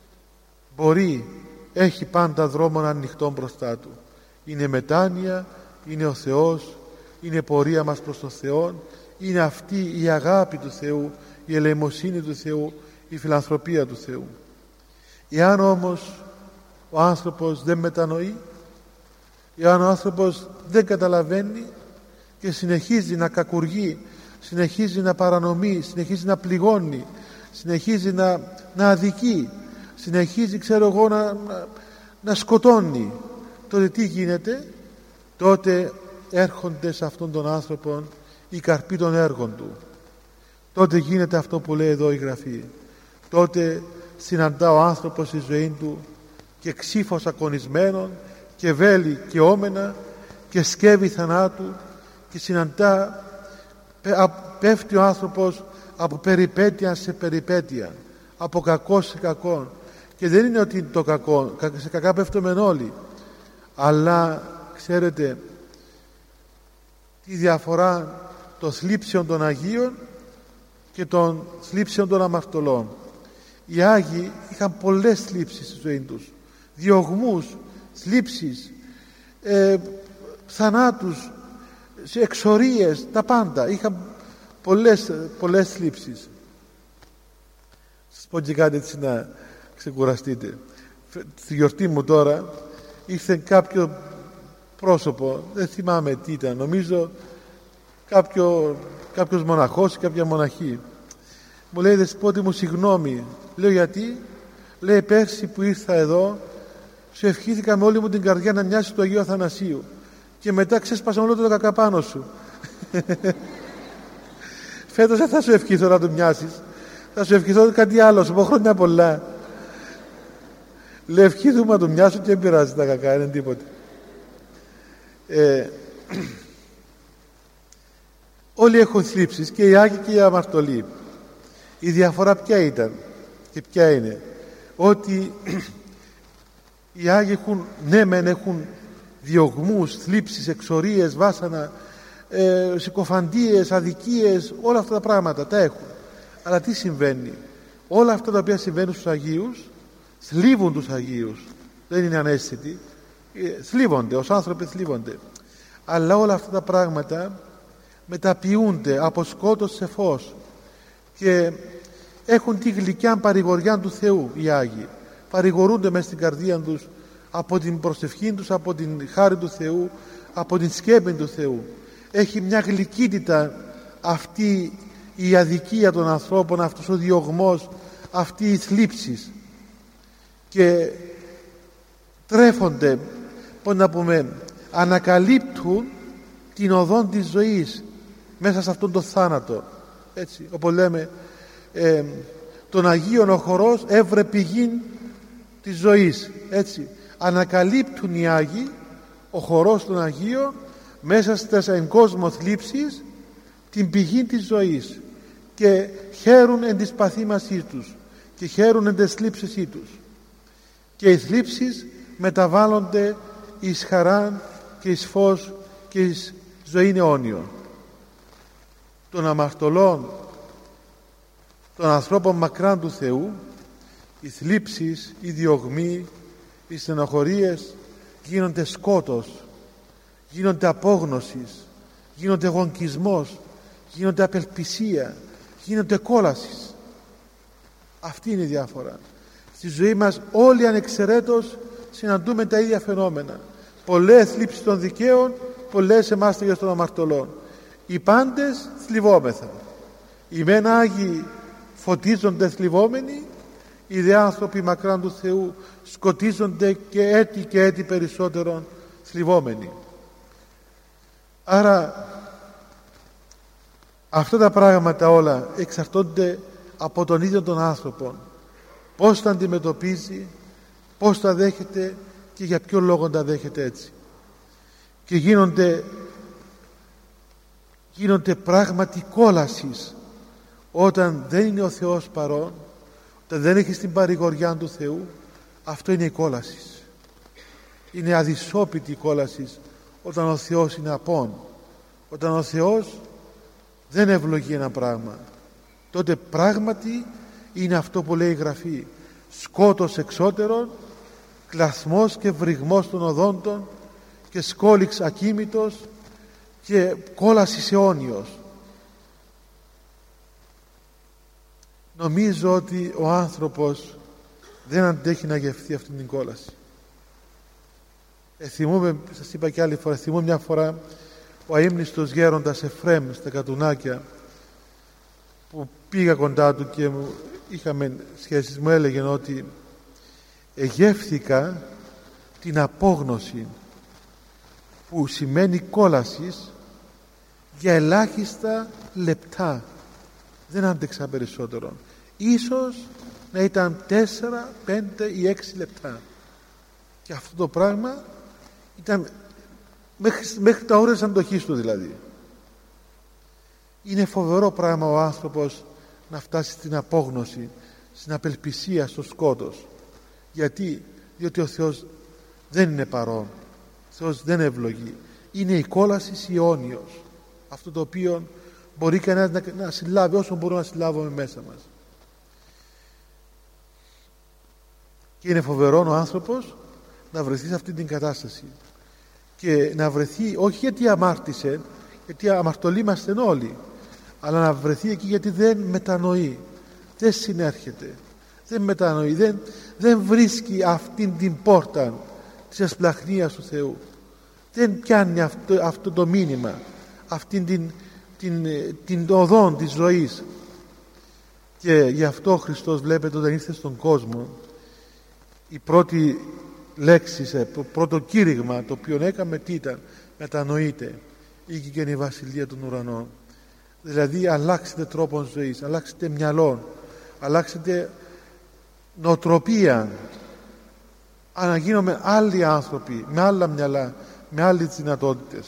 έχει πάντα δρόμο ανοιχτό μπροστά του. Είναι μετάνοια, είναι ο Θεός, είναι πορεία μας προς τον Θεό, είναι αυτή η αγάπη του Θεού, η ελεημοσύνη του Θεού, η φιλανθρωπία του Θεού. Εάν όμως ο άνθρωπος δεν μετανοεί, εάν ο άνθρωπος δεν καταλαβαίνει και συνεχίζει να κακουργεί, συνεχίζει να παρανομεί, συνεχίζει να πληγώνει, συνεχίζει να αδικεί, συνεχίζει, ξέρω εγώ, να σκοτώνει, τότε τι γίνεται? Τότε έρχονται σε αυτόν τον άνθρωπο οι καρποί των έργων του. Τότε γίνεται αυτό που λέει εδώ η Γραφή. Τότε συναντά ο άνθρωπος στη ζωή του και ξύφος ακονισμένων και βέλη και όμενα και σκεύη θανάτου, και συναντά, πέφτει ο άνθρωπος από περιπέτεια σε περιπέτεια, από κακό σε κακό. Και δεν είναι ότι το κακό, σε κακά πέφτουμε όλοι, αλλά ξέρετε τη διαφορά των θλίψεων των Αγίων και των θλίψεων των αμαρτωλών? Οι Άγιοι είχαν πολλές θλίψεις στη ζωή τους, διωγμούς, θλίψεις, θανάτους, εξορίες, τα πάντα. Είχαν πολλές θλίψεις. Σας πω και κάτι έτσι να ξεκουραστείτε. Στη γιορτή μου τώρα ήρθε κάποιο πρόσωπο, δεν θυμάμαι τι ήταν, νομίζω κάποιος μοναχός ή κάποια μοναχή. Μου λέει, Δεσπότη μου, συγγνώμη. Λέω, γιατί? Λέει, πέρσι που ήρθα εδώ σου ευχήθηκα με όλη μου την καρδιά να μοιάσεις του Αγίου Αθανασίου και μετά ξέσπασα όλο το κακαπάνω σου. Φέτος δεν θα σου ευχηθώ να του μοιάσεις, θα σου ευχηθώ κάτι άλλο, σου πω χρόνια πολλά. Λέει, ευχήθουμε να του μοιάσω και δεν πειράζει τα κακά, είναι τίποτε. Όλοι έχουν θλίψεις, και οι Άγιοι και οι αμαρτωλοί. Η διαφορά ποια ήταν και ποια είναι? Ότι οι Άγιοι έχουν, ναι μεν έχουν διωγμούς, θλίψεις, εξορίες, βάσανα, συκοφαντίες, αδικίες, όλα αυτά τα πράγματα τα έχουν. Αλλά τι συμβαίνει? Όλα αυτά τα οποία συμβαίνουν στους Αγίους θλίβουν τους Αγίους. Δεν είναι αναίσθητοι, θλίβονται, ως άνθρωποι θλίβονται. Αλλά όλα αυτά τα πράγματα μεταποιούνται από σκότος σε φως και έχουν τη γλυκιά παρηγοριά του Θεού. Οι Άγιοι παρηγορούνται μέσα στην καρδία τους από την προσευχή τους, από την χάρη του Θεού, από την σκέπη του Θεού. Έχει μια γλυκύτητα αυτή η αδικία των ανθρώπων, αυτός ο διωγμός, αυτή η θλίψη, και τρέφονται, πώς να πούμε, ανακαλύπτουν την οδόν της ζωής μέσα σε αυτόν τον θάνατο. Έτσι, όπως λέμε, τον Αγίον ο χορός έβρε πηγήν της ζωής. Έτσι, ανακαλύπτουν οι Άγιοι, ο χορός των Αγίων, μέσα στις εν κόσμο θλίψεις, την πηγή της ζωής, και χαίρουν εν της παθήμασής τους και χαίρουν εν της θλίψης τους, και οι θλίψεις μεταβάλλονται εις χαράν και εις φως και εις ζωήν αιώνιον. Των αμαρτωλών, των ανθρώπων μακράν του Θεού, οι θλίψεις, οι διωγμοί, οι στενοχωρίες γίνονται σκότος, γίνονται απόγνωσης, γίνονται γονκισμός, γίνονται απελπισία, γίνονται κόλασης. Αυτή είναι η διάφορα. Στη ζωή μας όλοι ανεξαιρέτως συναντούμε τα ίδια φαινόμενα. Πολλές θλίψεις των δικαίων, πολλές εμάστιγες των αμαρτωλών. Οι πάντες θλιβόμεθα. Οι μεν Άγιοι φωτίζονται θλιβόμενοι, οι δε άνθρωποι μακράν του Θεού σκοτίζονται και έτη περισσότερον θλιβόμενοι. Άρα αυτά τα πράγματα όλα εξαρτώνται από τον ίδιο τον άνθρωπο, πώς τα αντιμετωπίζει, πώς τα δέχεται και για ποιο λόγο τα δέχεται έτσι. Και γίνονται πράγματι κόλασης όταν δεν είναι ο Θεός παρόν, όταν δεν έχεις την παρηγοριά του Θεού. Αυτό είναι η κόλαση. Είναι αδυσόπιτη η κόλαση όταν ο Θεός είναι απόν. Όταν ο Θεός δεν ευλογεί ένα πράγμα, τότε πράγματι είναι αυτό που λέει η Γραφή: σκότος εξώτερον, κλασμός και βρυγμός των οδόντων και σκόλιξ ακίμητος και κόλασης αιώνιος. Νομίζω ότι ο άνθρωπος δεν αντέχει να γευθεί αυτήν την κόλαση. Θυμούμαι, σας είπα και άλλη φορά, θυμούμαι μια φορά ο αείμνηστος γέροντας Εφραίμ στα Κατουνάκια, που πήγα κοντά του και είχαμε σχέσεις, μου έλεγε ότι εγεύθηκα την απόγνωση που σημαίνει κόλασης για ελάχιστα λεπτά. Δεν άντεξα περισσότερο. Ίσως να ήταν 4, 5 ή 6 λεπτά. Και αυτό το πράγμα ήταν μέχρι τα ώρες αντοχής του δηλαδή. Είναι φοβερό πράγμα ο άνθρωπος να φτάσει στην απόγνωση, στην απελπισία, στο σκότος. Γιατί? Διότι ο Θεός δεν είναι παρόν, ο Θεός δεν ευλογεί. Είναι η κόλαση αιώνιος, αυτό το οποίο μπορεί κανένας να συλλάβει όσο μπορούμε να συλλάβουμε μέσα μας. Και είναι φοβερό ο άνθρωπος να βρεθεί σε αυτή την κατάσταση, και να βρεθεί όχι γιατί αμάρτησε, γιατί αμαρτωλοί είμαστε όλοι, αλλά να βρεθεί εκεί γιατί δεν μετανοεί, δεν συνέρχεται, δεν μετανοεί, δεν βρίσκει αυτήν την πόρτα της εσπλαχνίας του Θεού, δεν πιάνει αυτό το μήνυμα, αυτήν την οδόν της ζωής. Και γι' αυτό ο Χριστός, βλέπετε, όταν ήρθε στον κόσμο, η πρώτη λέξη, το πρώτο κήρυγμα το οποίο έκαμε τι ήταν? Μετανοείτε, ήγηκε η βασιλεία των ουρανών. Δηλαδή αλλάξετε τρόπον ζωής, αλλάξετε μυαλόν, αλλάξετε νοοτροπία, να γίνουμε άλλοι άνθρωποι, με άλλα μυαλά, με άλλες δυνατότητες.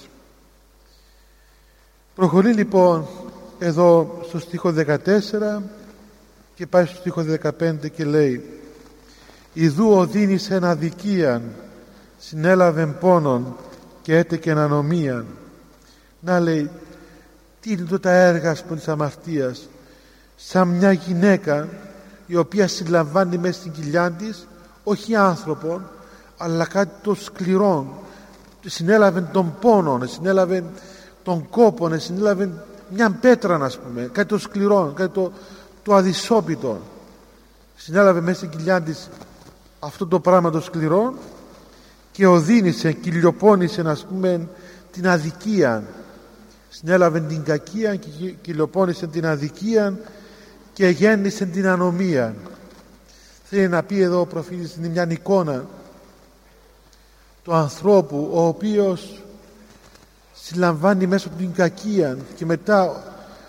Προχωρεί λοιπόν εδώ στο στίχο 14 και πάει στο στίχο 15 και λέει: «Ιδού οδύνης εν αδικίαν, συνέλαβεν πόνον και έτεκεν ανομίαν, Να, λέει, τι είναι τα έργα της αμαρτίας? Σαν μια γυναίκα η οποία συλλαμβάνει μέσα στην κοιλιά της όχι άνθρωπον, αλλά κάτι το σκληρό. Συνέλαβε τον πόνο, συνέλαβε τον κόπο, συνέλαβε μια πέτρα, ας πούμε, κάτι το σκληρό, κάτι το αδυσόπιτο. Συνέλαβε μέσα στην κοιλιά της αυτό το πράγμα το σκληρό και οδύνησε, κυλιοπώνησε, ας πούμε, την αδικία. Συνέλαβε την κακία και κυλιοπώνησε την αδικία και γέννησε την ανομία. Θέλει να πει εδώ ο προφήτης, είναι μια εικόνα του ανθρώπου ο οποίος συλλαμβάνει μέσα από την κακία και μετά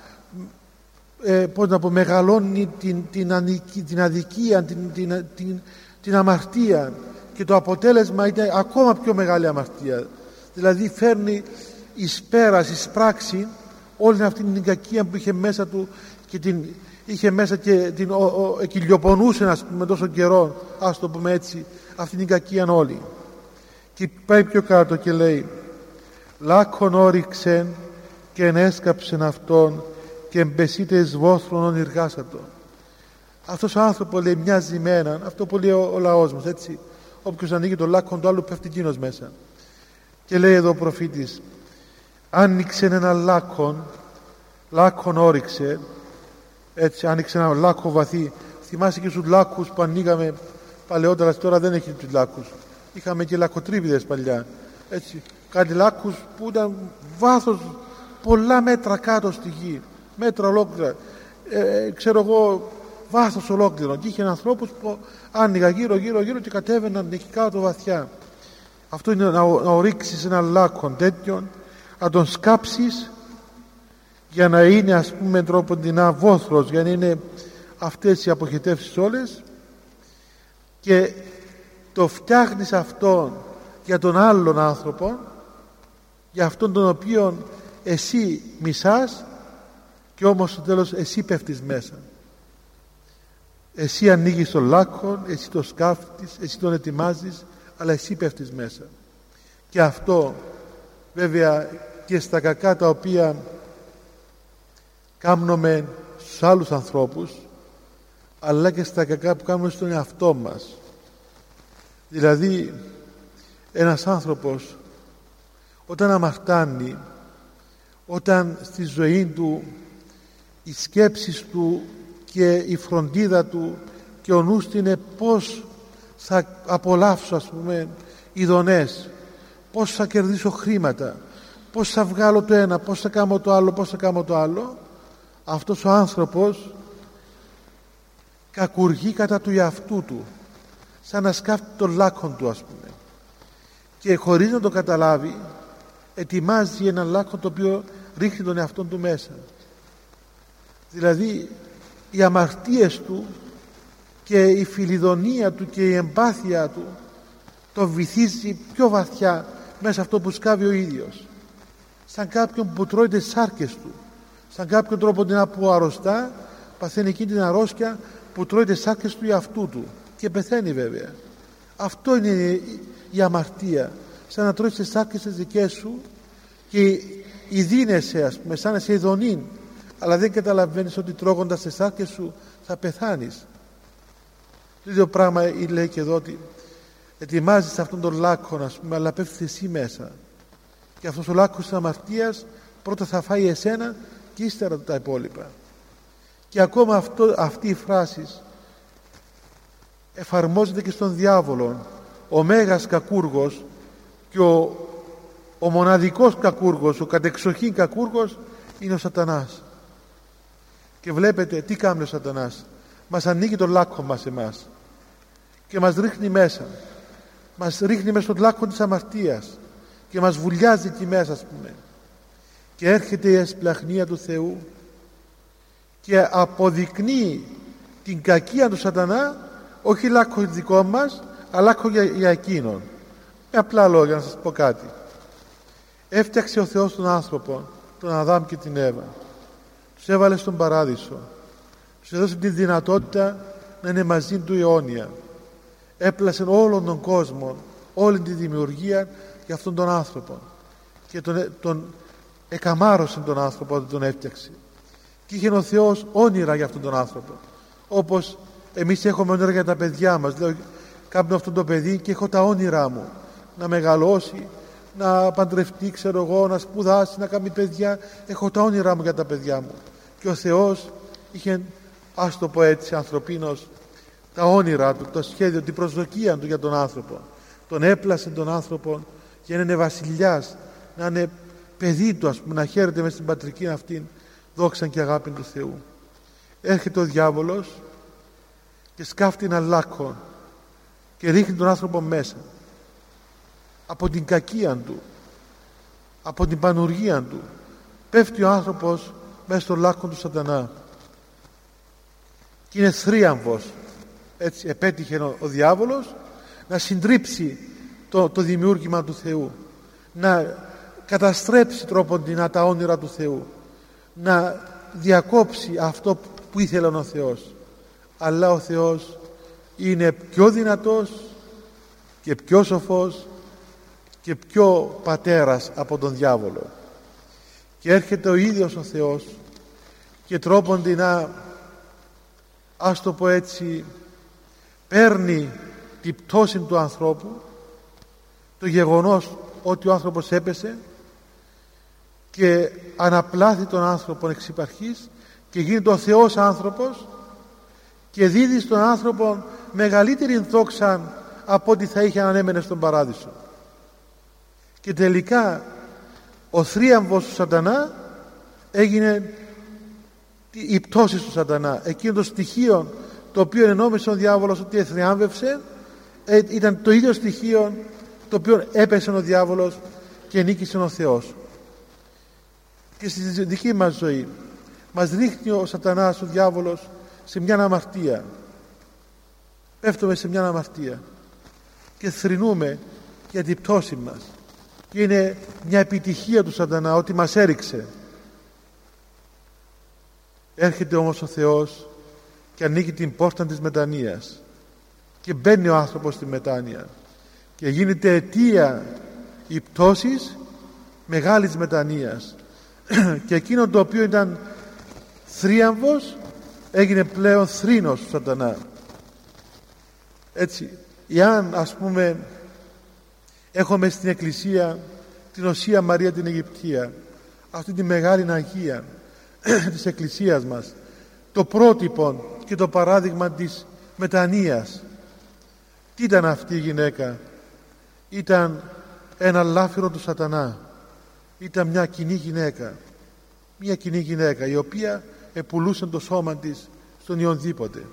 μεγαλώνει την αδικία, την αμαρτία, και το αποτέλεσμα είναι ακόμα πιο μεγάλη αμαρτία. Δηλαδή φέρνει εις πέρας, εις πράξη όλη αυτή την κακία που είχε μέσα του και την είχε μέσα και την εκυλιοπονούσε, ας πούμε, τόσο καιρό, ας το πούμε έτσι, αυτή την κακία όλη. Και πάει πιο κάτω και λέει, λάκκον όριξεν και ενέσκαψεν αυτόν και εμπεσίτε εις βόθρων ονειργάσατο. Αυτός ο άνθρωπος, λέει, μοιάζει με έναν, αυτό που λέει ο λαός μας, έτσι, όποιος ανοίγει το λάκκον του άλλου πέφτει εκείνος μέσα. Και λέει εδώ ο προφήτης, άνοιξε ένα λάκκον όριξε, έτσι, άνοιξε ένα λάκκο βαθύ. Θυμάσαι και στους λάκκους που ανοίγαμε παλαιότερα, τώρα δεν έχει τους λάκκους. Είχαμε και λακκοτρίπηδες παλιά, έτσι, κάτι λάκκους που ήταν βάθος πολλά μέτρα κάτω στη γη, μέτρα ολόκληρα, ξέρω εγώ, βάθος ολόκληρο, και είχε ανθρώπους που άνοιγα γύρω και κατέβαιναν εκεί κάτω βαθιά. Αυτό είναι να ορίξεις ένα λάκκον τέτοιον, να τον σκάψεις για να είναι, ας πούμε, τρόποντινά βόθρος, για να είναι αυτές οι αποχετεύσεις όλες, και το φτιάχνεις αυτόν για τον άλλον άνθρωπο, για αυτόν τον οποίον εσύ μισάς, και όμως στο τέλος εσύ πέφτεις μέσα. Εσύ ανοίγεις τον λάκκον, εσύ το σκάφτεις, εσύ τον ετοιμάζεις, αλλά εσύ πέφτεις μέσα. Και αυτό βέβαια και στα κακά τα οποία κάνουμε στους άλλους ανθρώπους, αλλά και στα κακά που κάνουμε στον εαυτό μας. Δηλαδή ένας άνθρωπος όταν αμαρτάνει, όταν στη ζωή του οι σκέψεις του και η φροντίδα του και ο νους του είναι πώς θα απολαύσω, ας πούμε, ειδονές, πώς θα κερδίσω χρήματα, πώς θα βγάλω το ένα, πώς θα κάνω το άλλο, πώς θα κάνω το άλλο, αυτός ο άνθρωπος κακουργεί κατά του εαυτού του, σαν να σκάφτει τον λάκκον του, ας πούμε, και χωρίς να το καταλάβει ετοιμάζει ένα λάκκον το οποίο ρίχνει τον εαυτόν του μέσα. Δηλαδή οι αμαρτίες του και η φιλιδονία του και η εμπάθεια του το βυθίζει πιο βαθιά μέσα αυτό που σκάβει ο ίδιος, σαν κάποιον που τρώει τις σάρκες του, σαν κάποιον τρόπο που αρρωστά παθαίνει εκείνη την αρρώστια που τρώει τις σάρκες του εαυτού του και πεθαίνει βέβαια. Αυτό είναι η αμαρτία, σαν να τρώεις τις σάρκες τις δικές σου και ειδύνεσαι, ας πούμε, σαν να σε ειδονεί, αλλά δεν καταλαβαίνεις ότι τρώγοντας τις σάρκες σου θα πεθάνεις. Το ίδιο πράγμα λέει και εδώ, ότι ετοιμάζεις αυτόν τον λάκκο, ας πούμε, αλλά πέφτεις εσύ μέσα, και αυτός ο λάκκος της αμαρτίας πρώτα θα φάει εσένα και ύστερα τα υπόλοιπα. Και ακόμα αυτή η φράση εφαρμόζεται και στον διάβολο. Ο μέγας κακούργος και ο μοναδικός κακούργος, ο κατεξοχήν κακούργος είναι ο Σατανάς. Και βλέπετε τι κάνει ο Σατανάς, μας ανοίγει το λάκκο μας εμάς και μας ρίχνει μέσα, μας ρίχνει μέσα στο λάκκο της αμαρτίας και μας βουλιάζει εκεί μέσα, ας πούμε, και έρχεται η εσπλαχνία του Θεού και αποδεικνύει την κακία του Σατανά, όχι λάκκο δικό μας, αλλά λάκκο για εκείνον. Με απλά λόγια να σας πω κάτι. Έφτιαξε ο Θεός τον άνθρωπο, τον Αδάμ και την Εύα, τους έβαλε στον παράδεισο, τους έδωσε τη δυνατότητα να είναι μαζί του αιώνια. Έπλασε όλον τον κόσμο, όλη τη δημιουργία για αυτόν τον άνθρωπο, και εκαμάρωσε τον άνθρωπο όταν τον έφτιαξε, και είχε ο Θεός όνειρα για αυτόν τον άνθρωπο, όπως εμείς έχουμε όνειρα για τα παιδιά μας. Λέω, κάνω αυτό το παιδί και έχω τα όνειρά μου, να μεγαλώσει, να παντρευτεί, ξέρω εγώ, να σπουδάσει, να κάνει παιδιά. Έχω τα όνειρά μου για τα παιδιά μου. Και ο Θεός είχε, ας το πω έτσι ανθρωπίνος, τα όνειρά του, το σχέδιο, την προσδοκία του για τον άνθρωπο. Τον έπλασε τον άνθρωπο για να είναι βασιλιάς, να είναι παιδί του, ας πούμε, να χαίρεται μες στην πατρική αυτήν δόξα και αγάπη του Θεού. Έρχεται ο διάβολος και σκάφτει ένα λάκκο και ρίχνει τον άνθρωπο μέσα, από την κακία του, από την πανουργία του. Πέφτει ο άνθρωπος μέσα στο λάκκο του σατανά και είναι θρίαμβος. Έτσι επέτυχε ο διάβολος να συντρίψει το δημιούργημα του Θεού, να καταστρέψει τρόποντινά τα όνειρα του Θεού, να διακόψει αυτό που ήθελε ο Θεός. Αλλά ο Θεός είναι πιο δυνατός και πιο σοφός και πιο πατέρας από τον διάβολο, και έρχεται ο ίδιος ο Θεός και τρόποντινά, ας το πω έτσι, παίρνει την πτώση του ανθρώπου, το γεγονός ότι ο άνθρωπος έπεσε, και αναπλάθει τον άνθρωπο εξ υπαρχής και γίνεται ο Θεός άνθρωπος και δίδει στον άνθρωπο μεγαλύτερη δόξα από ό,τι θα είχε αν έμενε στον παράδεισο. Και τελικά ο θρίαμβος του σατανά έγινε η πτώση του σατανά. Εκείνο το στοιχείο το οποίο ενόμισε ο διάβολος ότι εθριάμβευσε, ήταν το ίδιο στοιχείο το οποίο έπεσε ο διάβολος και νίκησε ο Θεός. Και στη δική μας ζωή μας ρίχνει ο σατανάς, ο διάβολος, σε μια αμαρτία. Πέφτουμε σε μια αμαρτία και θρηνούμε για την πτώση μας, και είναι μια επιτυχία του σατανά ότι μας έριξε. Έρχεται όμως ο Θεός και ανοίγει την πόρτα της μετανοίας και μπαίνει ο άνθρωπος στη μετάνοια και γίνεται αιτία η πτώσης μεγάλης μετανοίας, και εκείνο το οποίο ήταν θρίαμβος έγινε πλέον θρήνος του σατανά. Έτσι, εάν ας πούμε έχουμε στην Εκκλησία την Οσία Μαρία την Αιγυπτία, αυτή τη μεγάλη Αγία της Εκκλησίας μας, το πρότυπο και το παράδειγμα της μετανοίας. Τι ήταν αυτή η γυναίκα? Ήταν ένα λάφυρο του σατανά. Ήταν μια κοινή γυναίκα η οποία επουλούσε το σώμα της στον ιονδήποτε.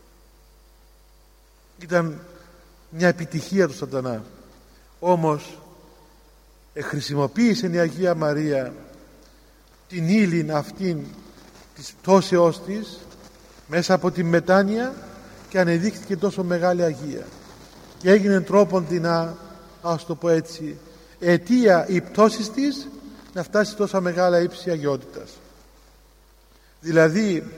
Ήταν μια επιτυχία του σατανά. Όμως χρησιμοποίησε η Αγία Μαρία την ύλη αυτήν της πτώσεώς της μέσα από τη μετάνοια και ανεδείχθηκε τόσο μεγάλη Αγία και έγινε τρόπον την, ας το πω έτσι, αιτία η πτώσης της να φτάσει τόσα μεγάλα ύψη αγιότητας. Δηλαδή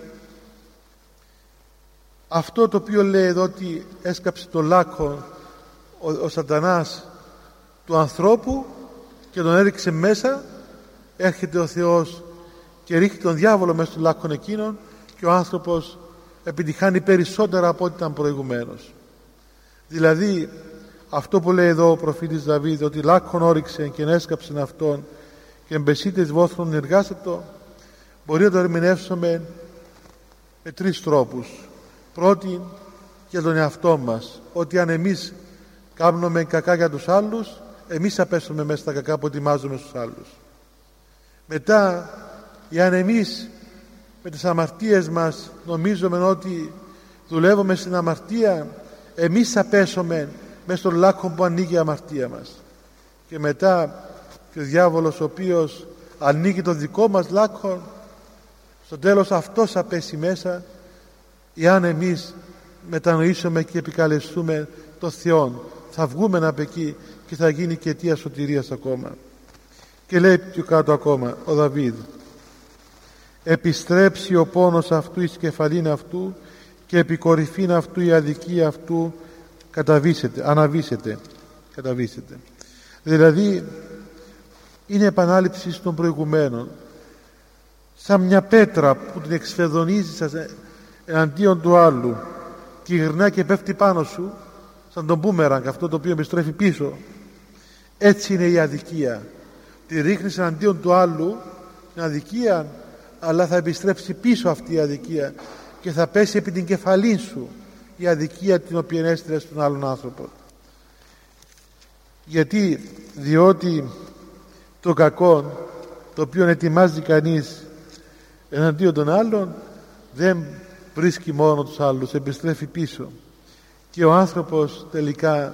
αυτό το οποίο λέει εδώ ότι έσκαψε το λάκκο ο σατανάς του ανθρώπου και τον έριξε μέσα, έρχεται ο Θεός και ρίχνει τον διάβολο μέσα στο λάκκο εκείνον και ο άνθρωπος επιτυχάνει περισσότερα από ό,τι ήταν προηγουμένως. Δηλαδή αυτό που λέει εδώ ο προφήτης Δαβίδ, ότι λάκκον όριξε και έσκαψε αυτόν και εμπεσίτες βόθρων εργάστατο, μπορεί να το ερμηνεύσουμε με τρεις τρόπους. Πρώτη, για τον εαυτό μας, ότι αν εμείς κάνουμε κακά για τους άλλους, εμείς θα πέσουμε μέσα στα κακά που ετοιμάζουμε στους άλλους. Μετά, εάν εμείς με τις αμαρτίες μας νομίζουμε ότι δουλεύουμε στην αμαρτία, εμείς θα πέσουμε μέσα στον λάκκο που ανοίγει η αμαρτία μας. Και μετά και ο διάβολος ο οποίος ανοίγει το δικό μας λάκκο, στο τέλος αυτός θα πέσει μέσα, εάν εμείς μετανοήσουμε και επικαλεστούμε το Θεό. Θα βγούμε από εκεί και θα γίνει και αιτία σωτηρίας ακόμα. Και λέει πιο κάτω ακόμα ο Δαβίδ, επιστρέψει ο πόνος αυτού εις κεφαλήν αυτού και επί κορυφήν αυτού η αδικία αυτού καταβήσεται. Δηλαδή είναι επανάληψη των προηγουμένων, σαν μια πέτρα που την εξφεδονίζεις εναντίον του άλλου και γυρνά και πέφτει πάνω σου, σαν τον μπούμεραγκ, αυτό το οποίο επιστρέφει πίσω. Έτσι είναι η αδικία. Τη ρίχνεις εναντίον του άλλου την αδικία, αλλά θα επιστρέψει πίσω αυτή η αδικία και θα πέσει επί την κεφαλή σου η αδικία την οποία έστειλε στον άλλον άνθρωπο. Γιατί? Διότι το κακό το οποίο ετοιμάζει κανείς εναντίον των άλλων δεν βρίσκει μόνο τους άλλους, επιστρέφει πίσω και ο άνθρωπος τελικά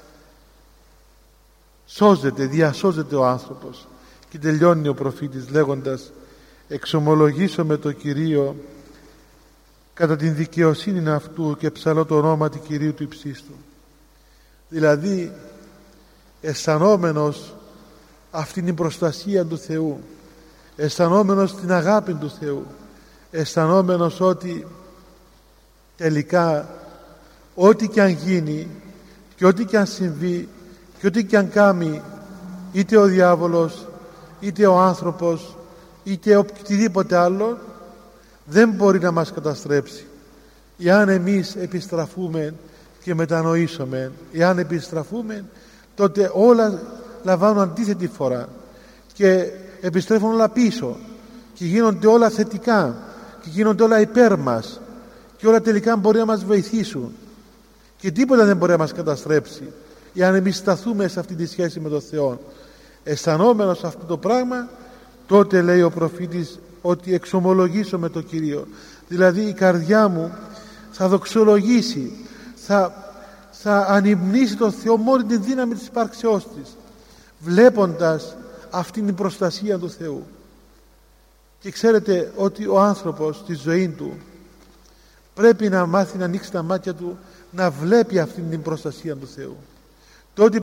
σώζεται, διασώζεται ο άνθρωπος. Και τελειώνει ο προφήτης λέγοντας: εξομολογήσω με το Κυρίο κατά την δικαιοσύνη αυτού και ψαλώ το όνομα του Κυρίου του υψίστου. Δηλαδή αισθανόμενος αυτήν την προστασία του Θεού, αισθανόμενος την αγάπη του Θεού, αισθανόμενος ότι τελικά ό,τι και αν γίνει και ό,τι και αν συμβεί και ό,τι και αν κάνει είτε ο διάβολος είτε ο άνθρωπος είτε οτιδήποτε άλλο, δεν μπορεί να μας καταστρέψει εάν εμείς επιστραφούμε και μετανοήσουμε. Εάν επιστραφούμε, τότε όλα λαμβάνουν αντίθετη φορά και επιστρέφουν όλα πίσω και γίνονται όλα θετικά και γίνονται όλα υπέρ μας και όλα τελικά μπορεί να μας βοηθήσουν και τίποτα δεν μπορεί να μας καταστρέψει εάν εμείς σταθούμε σε αυτή τη σχέση με τον Θεό. Αισθανόμενος αυτό το πράγμα, τότε λέει ο προφήτης ότι εξομολογήσω με το Κυρίο, δηλαδή η καρδιά μου θα δοξολογήσει, θα ανυμνήσει τον Θεό μόνη τη δύναμη της υπάρξεώς της, βλέποντας αυτήν την προστασία του Θεού. Και ξέρετε ότι ο άνθρωπος στη ζωή του πρέπει να μάθει να ανοίξει τα μάτια του, να βλέπει αυτήν την προστασία του Θεού. Τότε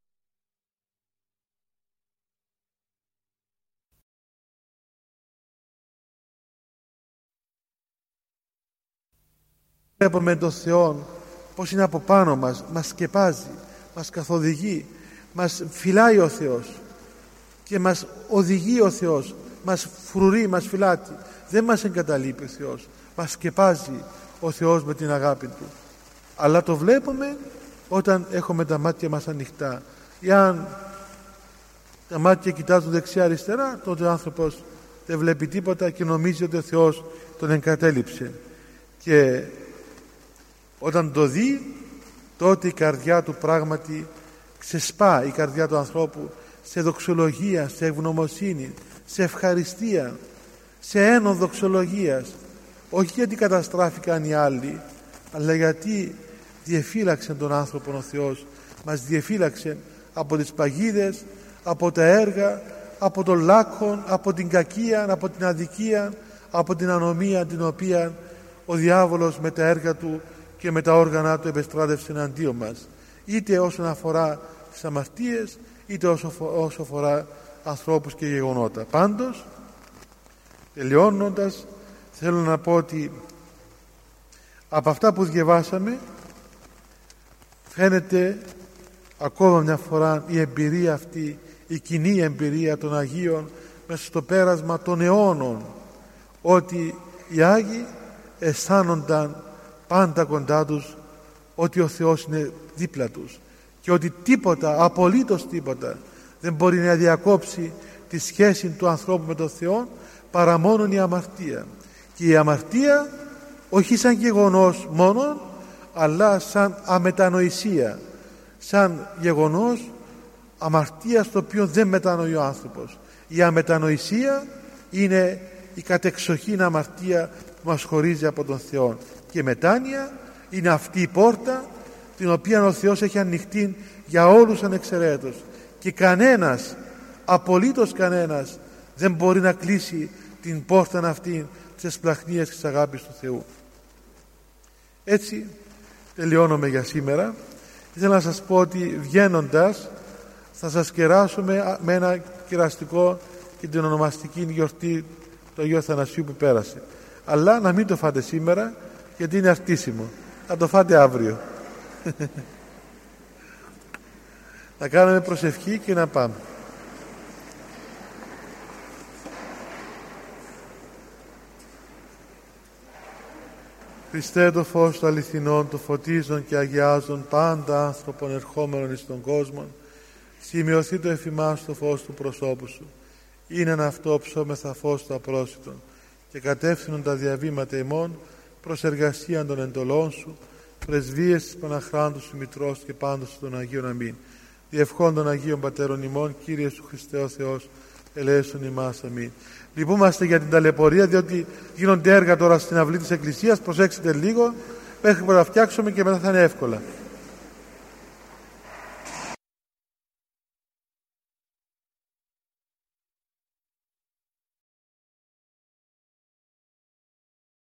βλέπουμε τον Θεό πως είναι από πάνω μας, μας σκεπάζει, μας καθοδηγεί, μας φυλάει ο Θεός και μας οδηγεί ο Θεός, μας φρουρεί, μας φυλάτει, δεν μας εγκαταλείπει ο Θεός, μας σκεπάζει ο Θεός με την αγάπη Του, αλλά το βλέπουμε όταν έχουμε τα μάτια μας ανοιχτά. Εάν τα μάτια κοιτάζουν δεξιά αριστερά, τότε ο άνθρωπος δεν βλέπει τίποτα και νομίζει ότι ο Θεός τον εγκατέλειψε, και όταν το δει, τότε η καρδιά του πράγματι ξεσπά, η καρδιά του ανθρώπου, σε δοξολογία, σε ευγνωμοσύνη, σε ευχαριστία, σε ένο δοξολογίας, όχι γιατί καταστράφηκαν οι άλλοι, αλλά γιατί διεφύλαξε τον άνθρωπο ο Θεός, μας διεφύλαξε από τις παγίδες, από τα έργα, από τον λάκκον, από την κακία, από την αδικία, από την ανομία την οποία ο διάβολος με τα έργα του και με τα όργανα του επεστράτευσε εναντίον μας, είτε όσον αφορά τις αμαρτίες είτε όσο αφορά ανθρώπους και γεγονότα. Πάντως, τελειώνοντας, θέλω να πω ότι από αυτά που διαβάσαμε φαίνεται ακόμα μια φορά η εμπειρία αυτή, η κοινή εμπειρία των Αγίων μέσα στο πέρασμα των αιώνων, ότι οι Άγιοι αισθάνονταν πάντα κοντά τους ότι ο Θεός είναι δίπλα τους και ότι τίποτα, απολύτως τίποτα δεν μπορεί να διακόψει τη σχέση του ανθρώπου με τον Θεό παρά μόνον η αμαρτία. Και η αμαρτία όχι σαν γεγονός μόνο, αλλά σαν αμετανοησία, σαν γεγονός αμαρτίας το οποίο δεν μετανοεί ο άνθρωπος. Η αμετανοησία είναι η κατεξοχήν αμαρτία που μας χωρίζει από τον Θεό, και η μετάνοια είναι αυτή η πόρτα την οποία ο Θεός έχει ανοιχτή για όλους ανεξαιρέτως, και κανένας, απολύτως κανένας, δεν μπορεί να κλείσει την πόρτα αυτή της εσπλαχνίας και της αγάπης του Θεού. Έτσι τελειώνομαι για σήμερα. Ήθελα να σας πω ότι βγαίνοντας θα σας κεράσουμε με ένα κεραστικό και την ονομαστική γιορτή του Αγίου Αθανασίου που πέρασε, αλλά να μην το φάτε σήμερα γιατί είναι αρτήσιμο, θα το φάτε αύριο. Να κάνουμε προσευχή και να πάμε. Χριστέ το φως του αληθινών, το φωτίζον και αγιάζον πάντα άνθρωπον ερχόμενον εις τον κόσμο, σημειωθεί το εφημάς το φως του προσώπου σου. Είναι αυτό ψώμεθα φως του απρόσιτον και κατεύθυνον τα διαβήματα ημών προς εργασίαν των εντολών σου, πρεσβείες της Παναχράντου σου Μητρός και πάντως των Αγίων αμήν. Διευχών των Αγίων Πατέρων ημών, Κύριε σου Χριστέ ο Θεός, ελέησον ημάς αμήν. Λυπούμαστε για την ταλαιπωρία, διότι γίνονται έργα τώρα στην αυλή της Εκκλησίας. Προσέξτε λίγο μέχρι που να φτιάξουμε και μετά θα είναι εύκολα.